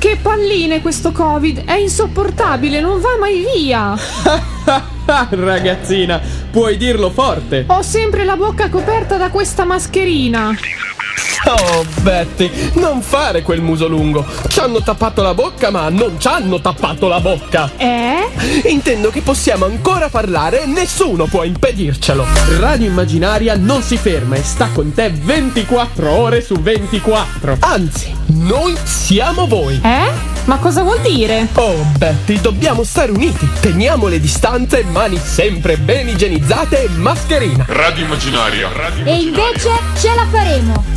Che palline questo Covid, è insopportabile, non va mai via. Ragazzina, puoi dirlo forte. Ho sempre la bocca coperta da questa mascherina. Oh, Betty, non fare quel muso lungo. Ci hanno tappato la bocca, ma non ci hanno tappato la bocca. Intendo che possiamo ancora parlare e nessuno può impedircelo. Radio Immaginaria non si ferma e sta con te 24 ore su 24. Anzi, noi siamo voi. Ma cosa vuol dire? Oh, Betty, dobbiamo stare uniti. Teniamo le distanze, mani sempre ben igienizzate e mascherina. Radio Immaginaria. E invece ce la faremo.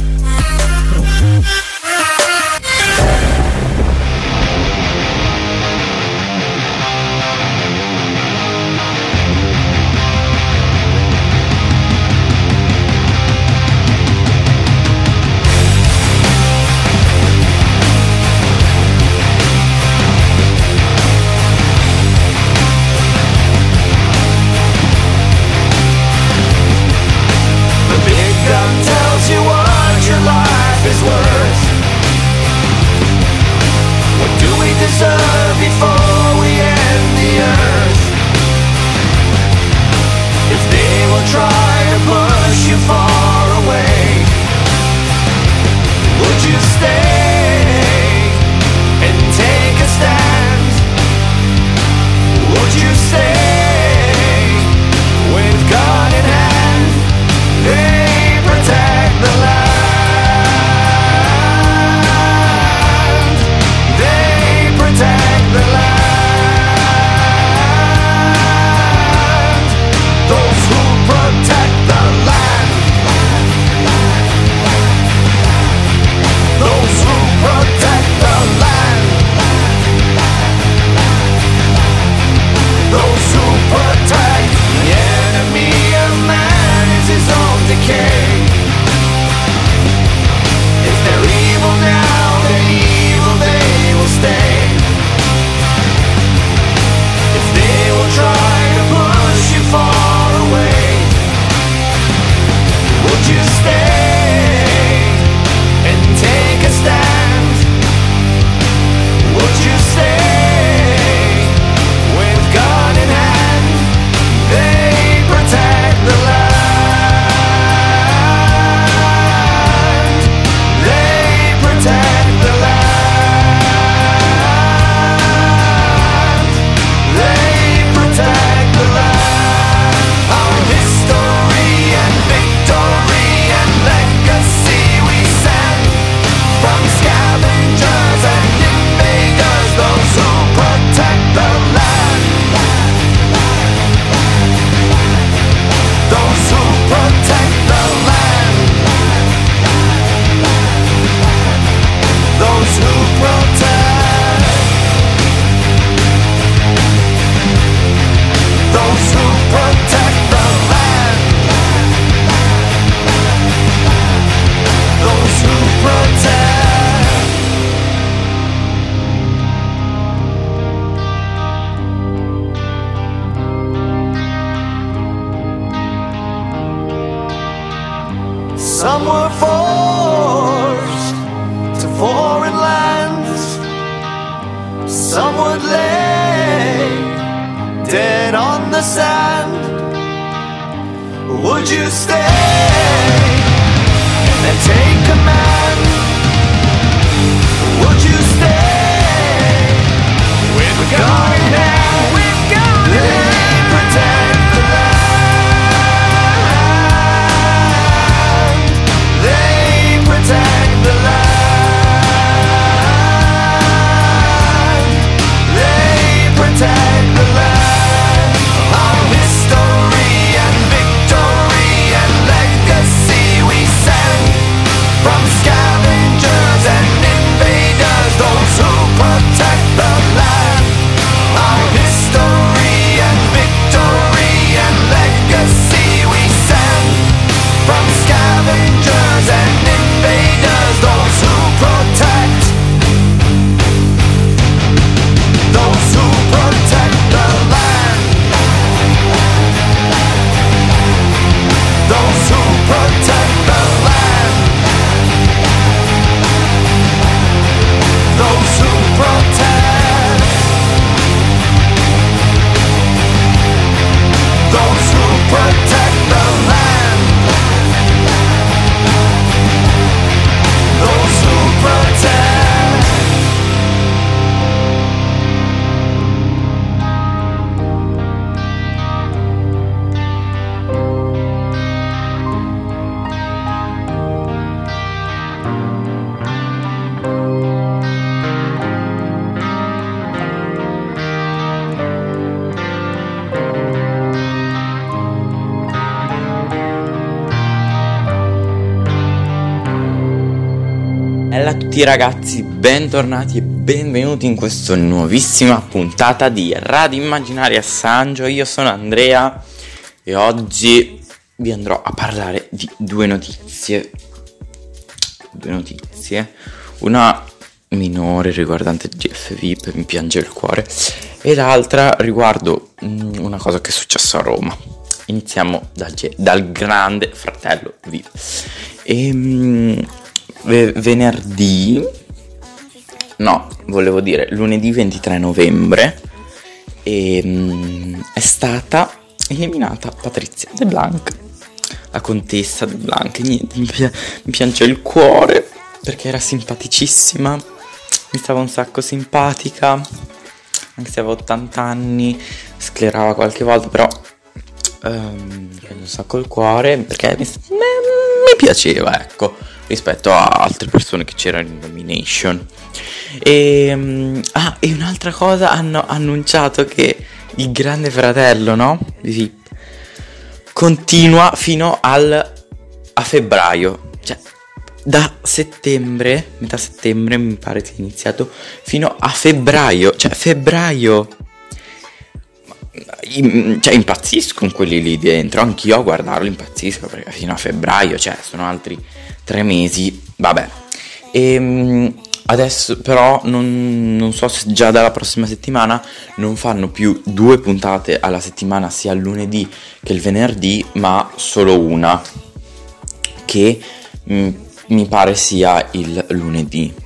Some were forced to foreign lands. Some would lay dead on the sand. Would you stay and take command? Would you stay with God in hand? With God in hand, protect the land. They protect the land. They protect the land. Our history and victory and legacy. tutti ragazzi, bentornati e benvenuti in questa nuovissima puntata di Radio Immaginaria Sangio. Io sono Andrea e oggi vi andrò a parlare di due notizie, una minore riguardante il GFV, mi piange il cuore, e l'altra riguardo una cosa che è successa a Roma. Iniziamo dal Grande Fratello VIP. Lunedì 23 novembre è stata eliminata Patrizia De Blanc, la contessa De Blanc. Niente, mi piange il cuore perché era simpaticissima, mi stava un sacco simpatica, anche se aveva 80 anni, sclerava qualche volta, però mi piange un sacco il cuore perché mi piaceva, ecco, rispetto a altre persone che c'erano in nomination. E un'altra cosa, hanno annunciato che il Grande Fratello, no? Sì, continua fino a febbraio, cioè da settembre, metà settembre mi pare sia iniziato, fino a febbraio, cioè febbraio. Cioè impazziscono quelli lì dentro, anch'io a guardarlo impazzisco, perché fino a febbraio, cioè sono altri 3 mesi, vabbè. Adesso però non so se già dalla prossima settimana non fanno più 2 puntate alla settimana, sia il lunedì che il venerdì, ma solo una, che mi pare sia il lunedì.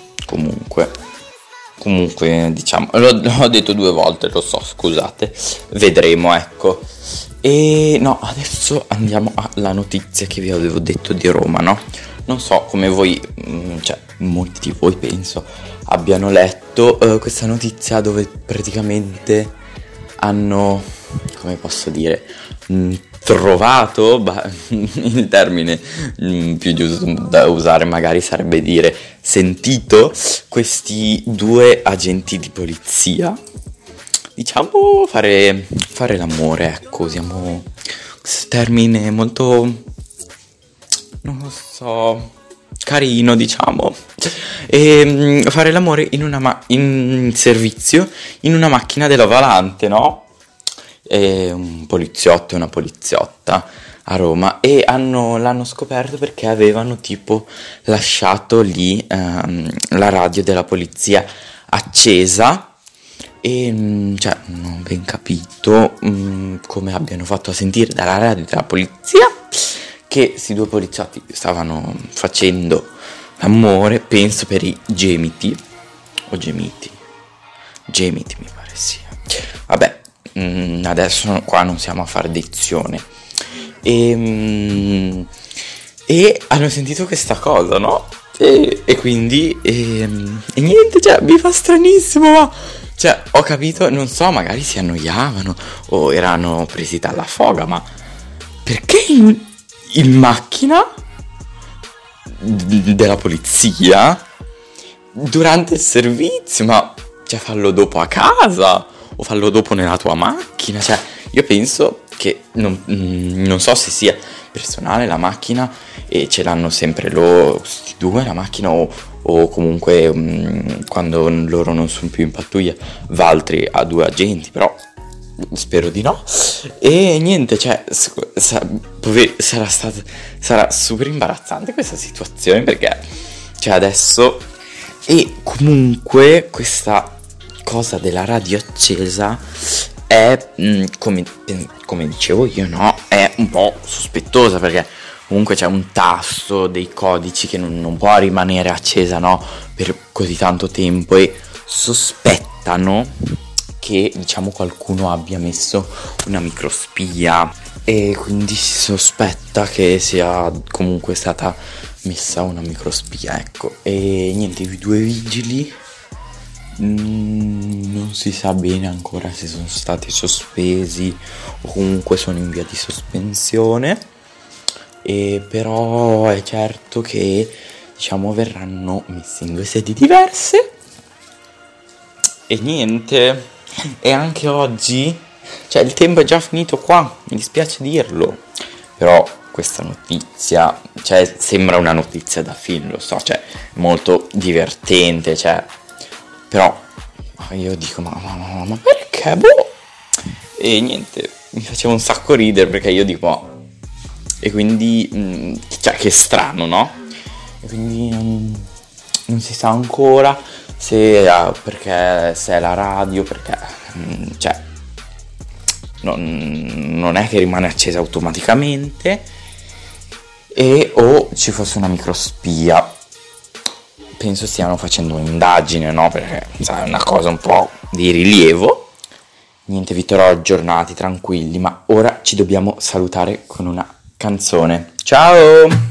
Comunque diciamo, l'ho detto 2 volte, lo so, scusate, vedremo, ecco. E no, adesso andiamo alla notizia che vi avevo detto di Roma, no? Non so come voi, cioè molti di voi penso abbiano letto questa notizia, dove praticamente hanno, come posso dire, trovato, il termine più giusto da usare magari sarebbe dire sentito, questi 2 agenti di polizia, diciamo fare l'amore, ecco, usiamo questo termine molto, non lo so, carino, diciamo, e fare l'amore in servizio in una macchina della Volante, no? Un poliziotto e una poliziotta a Roma, e l'hanno scoperto perché avevano tipo lasciato lì la radio della polizia accesa, e cioè non ho ben capito come abbiano fatto a sentire dalla radio della polizia che questi 2 poliziotti stavano facendo l'amore, penso per i gemiti mi pare sia, vabbè. Adesso qua non siamo a fare dizione, e hanno sentito questa cosa, no? E quindi niente, cioè mi fa stranissimo, ma cioè ho capito, non so, magari si annoiavano o erano presi dalla foga, ma perché in macchina della polizia durante il servizio? Ma cioè fallo dopo a casa o fallo dopo nella tua macchina, cioè io penso che non so se sia personale la macchina e ce l'hanno sempre loro, questi 2, la macchina, o comunque quando loro non sono più in pattuglia va altri a 2 agenti, però spero di no. E niente, cioè sarà super imbarazzante questa situazione, perché cioè adesso, e comunque questa cosa della radio accesa è come dicevo io, no, è un po' sospettosa, perché comunque c'è un tasto, dei codici che non può rimanere accesa, no, per così tanto tempo, e sospettano che diciamo qualcuno abbia messo una microspia, e quindi si sospetta che sia comunque stata messa una microspia, ecco. E niente, i 2 vigili non si sa bene ancora se sono stati sospesi o comunque sono in via di sospensione, e però è certo che diciamo verranno messi in 2 sedi diverse. E niente, e anche oggi, cioè il tempo è già finito qua, mi dispiace dirlo, però questa notizia, cioè sembra una notizia da film, lo so, cioè molto divertente, cioè, però io dico ma perché boh? E niente, mi faceva un sacco ridere perché io dico e quindi cioè che strano, no? E quindi non si sa ancora se perché se è la radio, perché cioè non è che rimane accesa automaticamente, o ci fosse una microspia. Penso stiano facendo un'indagine, no? Perché sai, è una cosa un po' di rilievo. Niente, vi terrò aggiornati, tranquilli, ma ora ci dobbiamo salutare con una canzone. Ciao!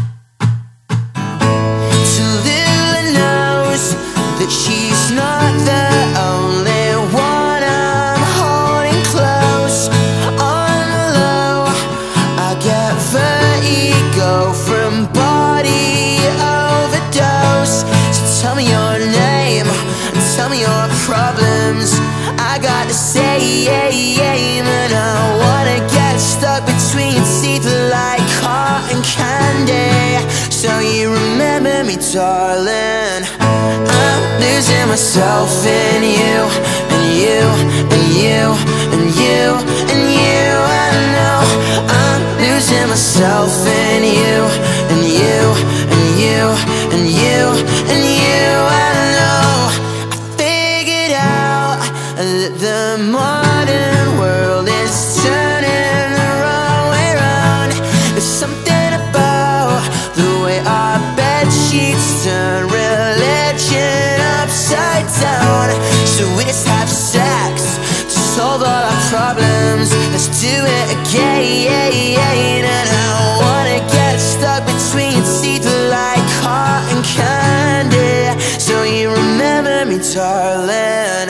And I wanna get stuck between your teeth like cotton candy. So you remember me, darling. I'm losing myself in you, and you, and you, and you, and you. I know I'm losing myself in you, and you, and you, and you, and you. I know I figured out that the modern world is turning the wrong way round. There's something about the way our bed sheets turn religion upside down. So we just have sex to solve all our problems. Let's do it again. And I wanna get stuck between your teeth like cotton candy. So you remember me, darling.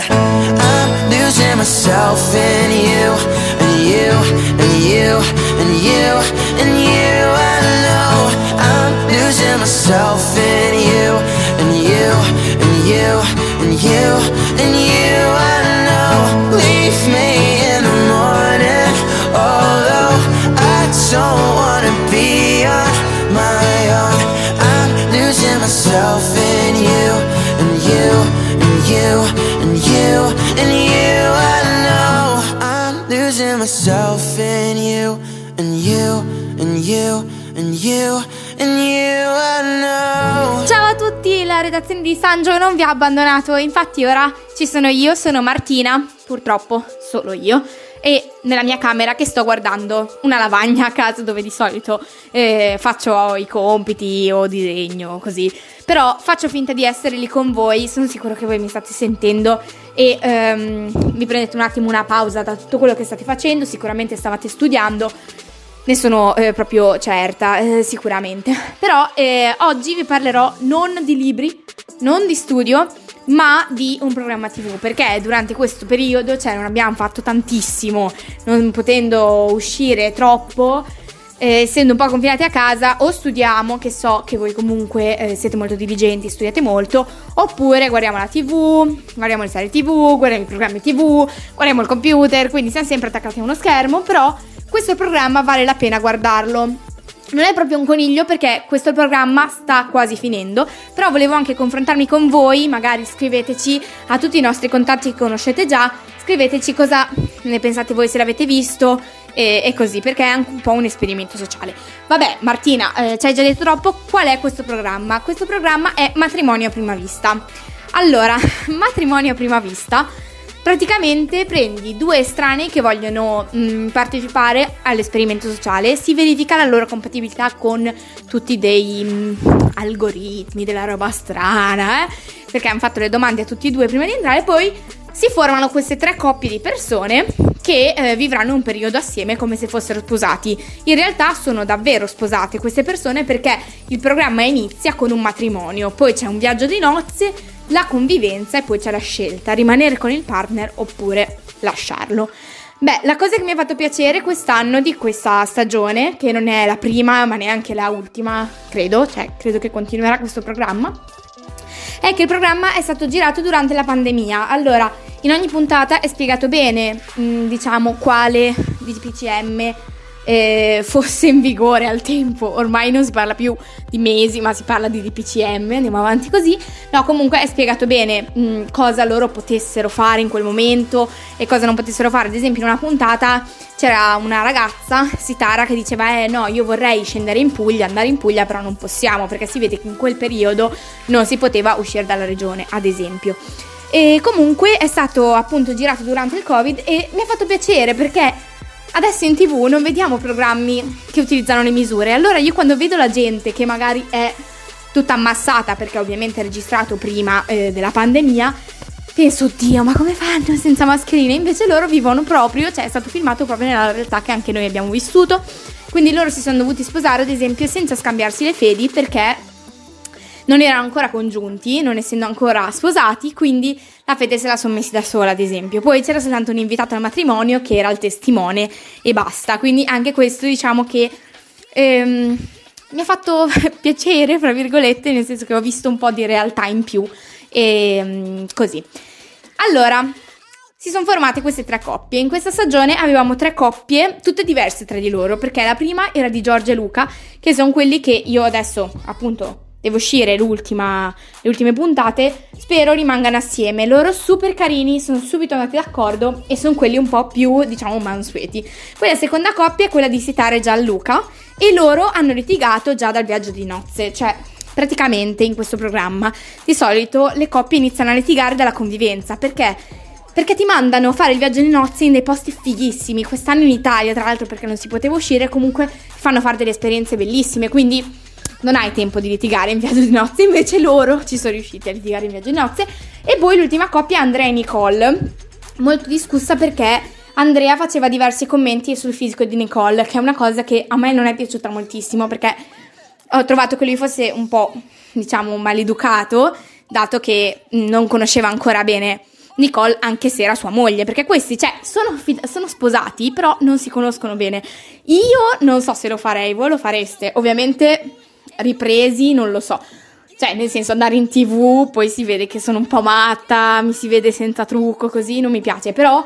I'm losing myself in you, and you, and you, and you, and you. I know I'm losing myself in you, and you, and you, and you, and you. I know. Leave me in the morning, although I don't wanna be on my own. I'm losing myself in you, and you, and you, and you, and you. I know I'm losing myself in you, and you, and you, and you, and you. I know. Ciao a tutti, la redazione di Sangio non vi ha abbandonato, infatti ora ci sono io, sono Martina, purtroppo solo io, e nella mia camera che sto guardando una lavagna a casa dove di solito faccio i compiti o disegno così, però faccio finta di essere lì con voi, sono sicuro che voi mi state sentendo e vi prendete un attimo una pausa da tutto quello che state facendo, sicuramente stavate studiando. Ne sono proprio certa, sicuramente. Però oggi vi parlerò non di libri, non di studio, ma di un programma TV, perché durante questo periodo, cioè non abbiamo fatto tantissimo, non potendo uscire troppo, essendo un po' confinati a casa, o studiamo, che so che voi comunque siete molto diligenti, studiate molto, oppure guardiamo la TV, guardiamo le serie TV, guardiamo i programmi TV, guardiamo il computer, quindi siamo sempre attaccati a uno schermo, però questo programma vale la pena guardarlo. Non è proprio un coniglio perché questo programma sta quasi finendo, però volevo anche confrontarmi con voi, magari scriveteci a tutti i nostri contatti che conoscete già, scriveteci cosa ne pensate voi se l'avete visto e così, perché è anche un po' un esperimento sociale. Vabbè, Martina, ci hai già detto troppo, qual è questo programma? Questo programma è Matrimonio a prima vista. Allora, Matrimonio a prima vista, praticamente prendi due estranei che vogliono partecipare all'esperimento sociale, si verifica la loro compatibilità con tutti dei algoritmi, della roba strana, perché hanno fatto le domande a tutti e due prima di entrare, poi si formano queste tre coppie di persone che vivranno un periodo assieme come se fossero sposati. In realtà sono davvero sposate queste persone, perché il programma inizia con un matrimonio, poi c'è un viaggio di nozze, la convivenza e poi c'è la scelta, rimanere con il partner oppure lasciarlo. Beh, la cosa che mi ha fatto piacere quest'anno di questa stagione, che non è la prima ma neanche la ultima, credo che continuerà questo programma, è che il programma è stato girato durante la pandemia. Allora, in ogni puntata è spiegato bene, diciamo, quale DPCM fosse in vigore al tempo. Ormai non si parla più di mesi, ma si parla di DPCM, andiamo avanti così. No, comunque è spiegato bene cosa loro potessero fare in quel momento e cosa non potessero fare. Ad esempio in una puntata c'era una ragazza, Sitara, che diceva no, io vorrei scendere in Puglia, andare in Puglia, però non possiamo, perché si vede che in quel periodo non si poteva uscire dalla regione, ad esempio. E comunque è stato appunto girato durante il Covid e mi ha fatto piacere, perché adesso in TV non vediamo programmi che utilizzano le misure. Allora io quando vedo la gente che magari è tutta ammassata, perché ovviamente è registrato prima della pandemia, penso, oddio, ma come fanno senza mascherine? Invece loro vivono proprio, cioè è stato filmato proprio nella realtà che anche noi abbiamo vissuto. Quindi loro si sono dovuti sposare, ad esempio, senza scambiarsi le fedi, perché non erano ancora congiunti, non essendo ancora sposati, quindi la fede se la sono messi da sola, ad esempio. Poi c'era soltanto un invitato al matrimonio che era il testimone e basta. Quindi anche questo, diciamo che mi ha fatto piacere, fra virgolette, nel senso che ho visto un po' di realtà in più e così. Allora, si sono formate queste 3 coppie. In questa stagione avevamo 3 coppie, tutte diverse tra di loro, perché la prima era di Giorgia e Luca, che sono quelli che io adesso, appunto, devo uscire le ultime puntate, spero rimangano assieme. Loro super carini, sono subito andati d'accordo e sono quelli un po' più, diciamo, mansueti. Poi la seconda coppia è quella di Sitara e Gianluca, e loro hanno litigato già dal viaggio di nozze, cioè praticamente in questo programma di solito le coppie iniziano a litigare dalla convivenza. Perché ti mandano a fare il viaggio di nozze in dei posti fighissimi. Quest'anno in Italia, tra l'altro, perché non si poteva uscire, comunque fanno fare delle esperienze bellissime, quindi non hai tempo di litigare in viaggio di nozze. Invece loro ci sono riusciti a litigare in viaggio di nozze. E poi l'ultima coppia è Andrea e Nicole, molto discussa perché Andrea faceva diversi commenti sul fisico di Nicole, che è una cosa che a me non è piaciuta moltissimo, perché ho trovato che lui fosse un po', diciamo, maleducato, dato che non conosceva ancora bene Nicole, anche se era sua moglie, perché questi, cioè, sono sposati, però non si conoscono bene. Io non so se lo farei, voi lo fareste? Ovviamente ripresi, non lo so, cioè nel senso, andare in TV, poi si vede che sono un po' matta, mi si vede senza trucco, così non mi piace, però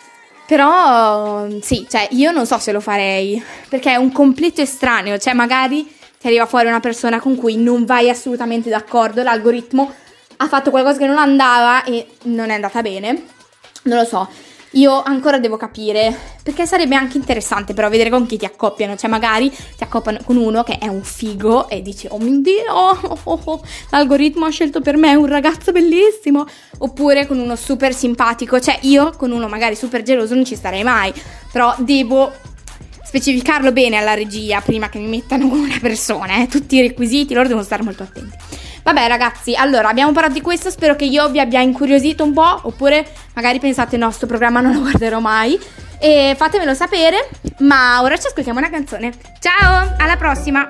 sì, cioè io non so se lo farei, perché è un completo estraneo, cioè magari ti arriva fuori una persona con cui non vai assolutamente d'accordo, l'algoritmo ha fatto qualcosa che non andava e non è andata bene, non lo so. Io ancora devo capire, perché sarebbe anche interessante però vedere con chi ti accoppiano. Cioè magari ti accoppiano con uno che è un figo e dici, oh mio Dio, l'algoritmo ha scelto per me un ragazzo bellissimo. Oppure con uno super simpatico. Cioè io con uno magari super geloso non ci starei mai, però devo specificarlo bene alla regia prima che mi mettano con una persona, tutti i requisiti, loro devono stare molto attenti. Vabbè ragazzi, allora abbiamo parlato di questo, spero che io vi abbia incuriosito un po', oppure magari pensate no, sto programma non lo guarderò mai, e fatemelo sapere. Ma ora ci ascoltiamo una canzone. Ciao, alla prossima!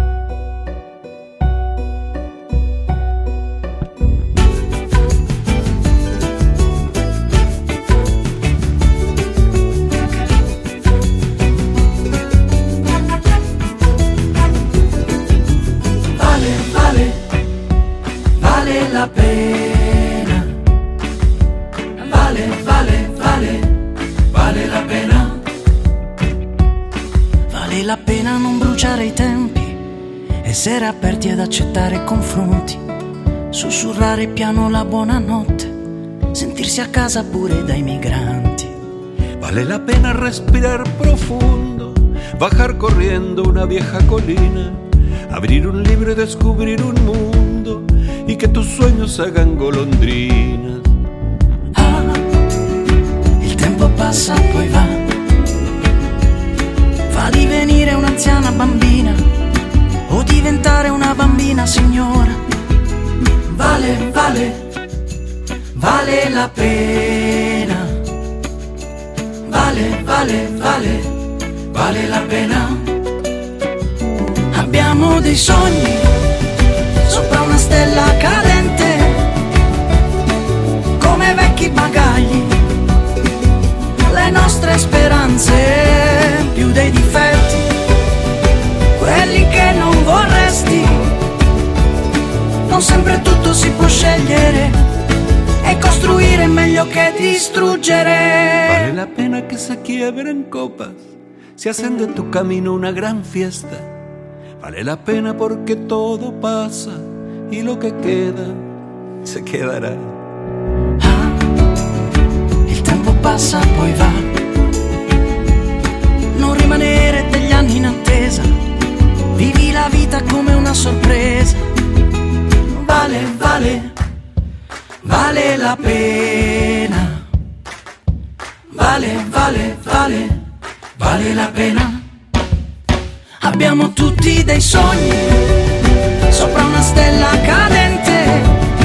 Vale la pena, vale la pena. Vale la pena non bruciare i tempi, essere aperti ad accettare confronti, sussurrare piano la buonanotte, sentirsi a casa pure dai migranti. Vale la pena respirar profundo, bajar corriendo una vieja colina, abrir un libro y descubrir un mundo, y que tus sueños hagan golondrinas. Ah, il tempo passa poi va, fa divenire un'anziana bambina o diventare una bambina signora. Vale la pena, vale la pena. Abbiamo dei sogni sopra una stella cadente, come vecchi bagagli, le nostre speranze più dei difetti, quelli che non vorresti. Non sempre tutto si può scegliere, e costruire è meglio che distruggere. Vale la pena que se quiebren copas, se hacen de tu camino una gran fiesta. Vale la pena porque todo pasa y lo che queda se quedarà. Il tempo passa poi va, non rimanere degli anni in attesa, vivi la vita come una sorpresa. Vale la pena, vale la pena. Abbiamo tutti dei sogni sopra una stella cadente,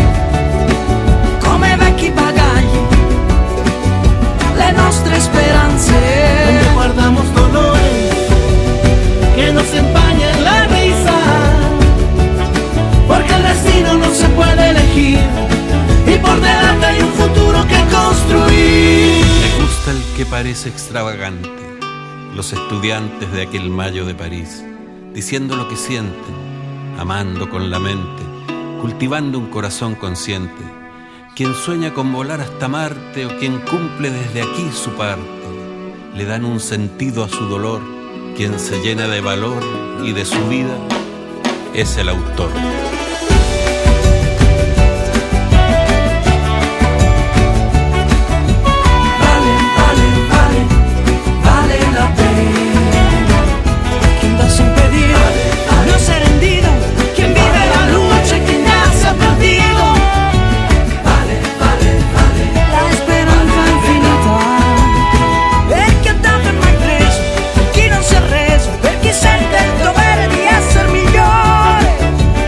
come vecchi bagagli, le nostre speranze. Donde guardamos dolores que nos empañan la risa, porque el destino no se puede elegir y por delante hay un futuro que construir. Me gusta el que parece extravagante, los estudiantes de aquel mayo de París, diciendo lo que sienten, amando con la mente, cultivando un corazón consciente. Quien sueña con volar hasta Marte o quien cumple desde aquí su parte, le dan un sentido a su dolor. Quien se llena de valor y de su vida es el autor. Vale la pena. Quien da sin pedir, no se ha rendido. Quien vive la lucha, quien ya se ha perdido. Vale la esperanza infinita. Per chi ha dato e mai preso, per chi non si è arreso, per chi sente il dovere di essere migliore.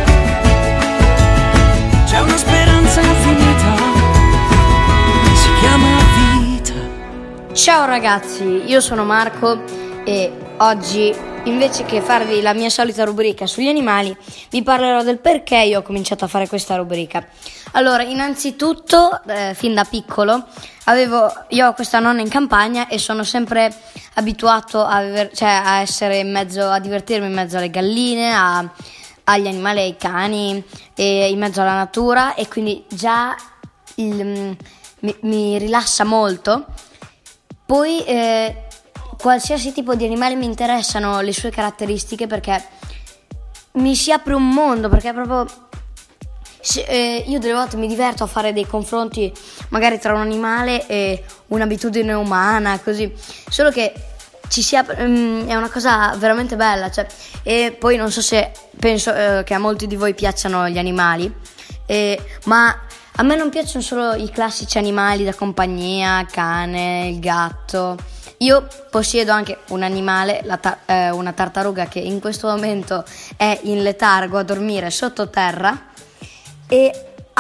C'è una speranza infinita, si chiama vita. Ciao ragazzi, io sono Marco e oggi, invece che farvi la mia solita rubrica sugli animali, vi parlerò del perché io ho cominciato a fare questa rubrica. Allora, innanzitutto, fin da piccolo, io ho questa nonna in campagna e sono sempre abituato a essere in mezzo, a divertirmi in mezzo alle galline, agli animali, ai cani, e in mezzo alla natura, e quindi già mi rilassa molto. Poi qualsiasi tipo di animale mi interessano le sue caratteristiche, perché mi si apre un mondo, perché proprio io delle volte mi diverto a fare dei confronti magari tra un animale e un'abitudine umana, così, solo che ci si apre, è una cosa veramente bella, cioè. E poi non so se penso che a molti di voi piacciono gli animali, ma a me non piacciono solo i classici animali da compagnia, cane, il gatto. Io possiedo anche un animale, una tartaruga, che in questo momento è in letargo a dormire sottoterra. E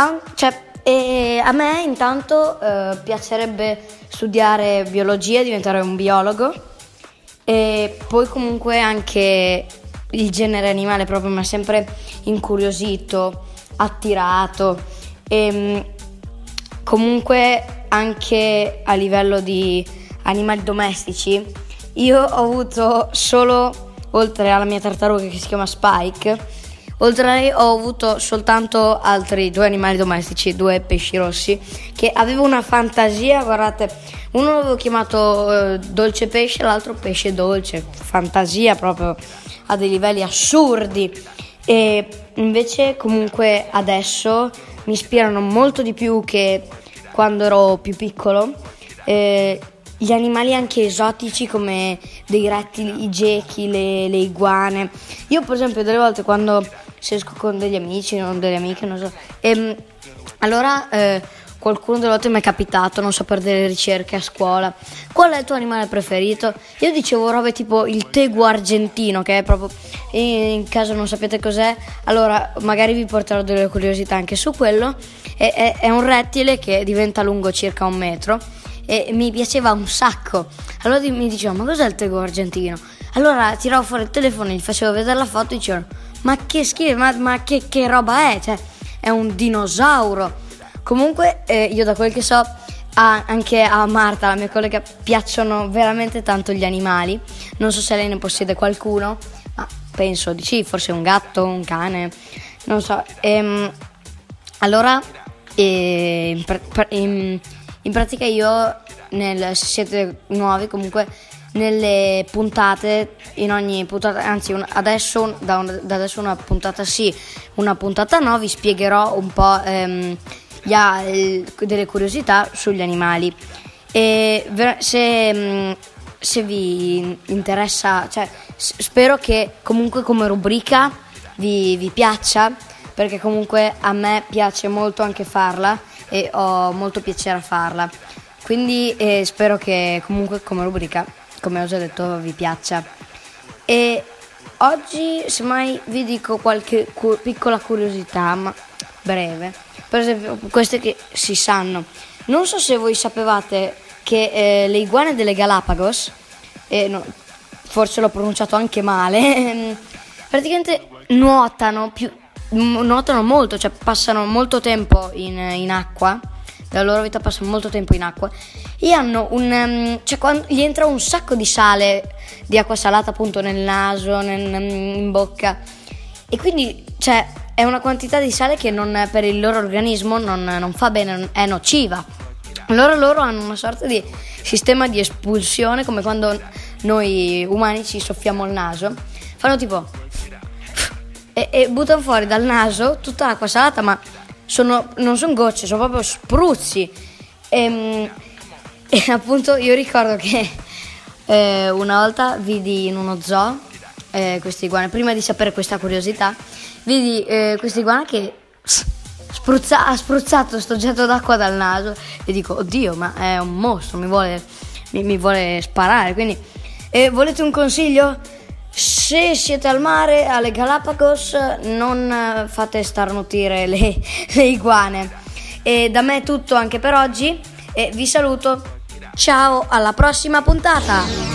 a me intanto piacerebbe studiare biologia, diventare un biologo. E poi comunque anche il genere animale proprio mi ha sempre incuriosito, attirato. E comunque anche a livello di animali domestici io ho avuto solo, oltre alla mia tartaruga che si chiama Spike, oltre a lei ho avuto soltanto altri 2 animali domestici, 2 pesci rossi, che avevo una fantasia, guardate, uno l'avevo chiamato dolce pesce, l'altro pesce dolce, fantasia proprio a dei livelli assurdi. E invece comunque adesso mi ispirano molto di più che quando ero più piccolo, gli animali anche esotici come dei rettili, i gechi, le iguane. Io per esempio delle volte quando se esco con degli amici o delle amiche, non so, allora qualcuno delle volte mi è capitato, non so, per delle ricerche a scuola: qual è il tuo animale preferito? Io dicevo robe tipo il teguo argentino, che è proprio, in caso non sapete cos'è, allora magari vi porterò delle curiosità anche su quello. È un rettile che diventa lungo circa 1 metro e mi piaceva un sacco. Allora mi dicevo: ma cos'è il teguo argentino? Allora tiravo fuori il telefono, gli facevo vedere la foto e dicevano: ma che schifo, ma che roba è? Cioè, è un dinosauro. Comunque io, da quel che so, anche a Marta, la mia collega, piacciono veramente tanto gli animali. Non so se lei ne possiede qualcuno, ma penso di sì, forse un gatto, un cane, non so. Allora in pratica io, se siete nuovi comunque, nelle puntate, in ogni puntata, anzi adesso da adesso una puntata sì, una puntata no, vi spiegherò un po' delle curiosità sugli animali. E se vi interessa, cioè spero che comunque come rubrica vi piaccia, perché comunque a me piace molto anche farla e ho molto piacere a farla, quindi spero che comunque come rubrica, come ho già detto, vi piaccia. E oggi semmai vi dico qualche piccola curiosità, ma breve, per esempio queste che si sanno. Non so se voi sapevate che le iguane delle Galapagos, no, forse l'ho pronunciato anche male, praticamente nuotano molto, cioè passano molto tempo in acqua, della loro vita passano molto tempo in acqua, e hanno cioè quando gli entra un sacco di sale, di acqua salata appunto nel naso, in bocca, e quindi cioè è una quantità di sale che per il loro organismo non fa bene, è nociva. Allora loro hanno una sorta di sistema di espulsione, come quando noi umani ci soffiamo il naso, fanno tipo e buttano fuori dal naso tutta l'acqua salata, ma non sono gocce, sono proprio spruzzi. E appunto io ricordo che una volta vidi in uno zoo queste iguane, prima di sapere questa curiosità, vidi questa iguana che ha spruzzato sto getto d'acqua dal naso, e dico oddio, ma è un mostro, mi vuole sparare. Quindi volete un consiglio? Se siete al mare, alle Galapagos, non fate starnutire le iguane. E da me è tutto anche per oggi, e vi saluto, ciao, alla prossima puntata.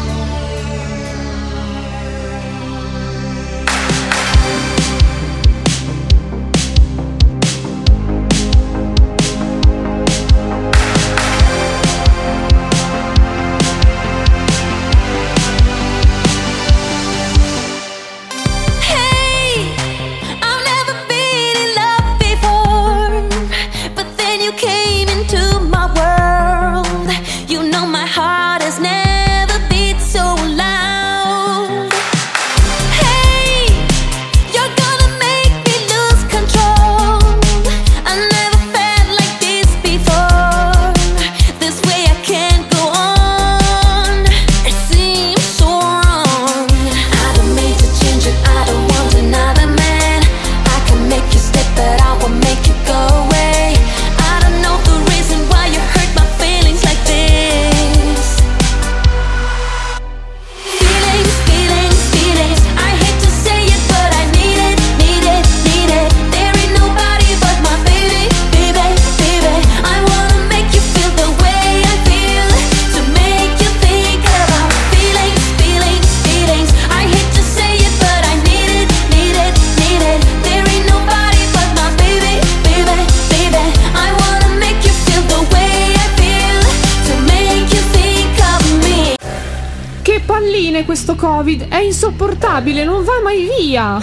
Questo Covid è insopportabile, non va mai via.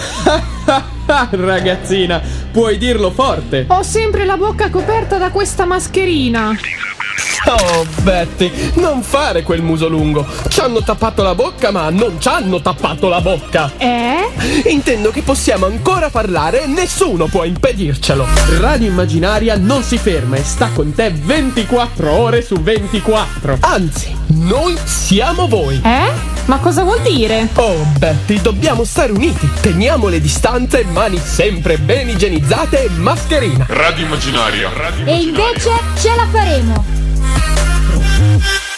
Ragazzina, puoi dirlo forte. Ho sempre la bocca coperta da questa mascherina. Oh, Betty, non fare quel muso lungo. Ci hanno tappato la bocca, ma non ci hanno tappato la bocca. Intendo che possiamo ancora parlare e nessuno può impedircelo. Radio Immaginaria non si ferma e sta con te 24 ore su 24. Anzi, noi siamo voi. Ma cosa vuol dire? Oh, Betty, dobbiamo stare uniti. Teniamo le distanze, mani sempre ben igienizzate e mascherina. Radio Immaginaria. E invece ce la faremo.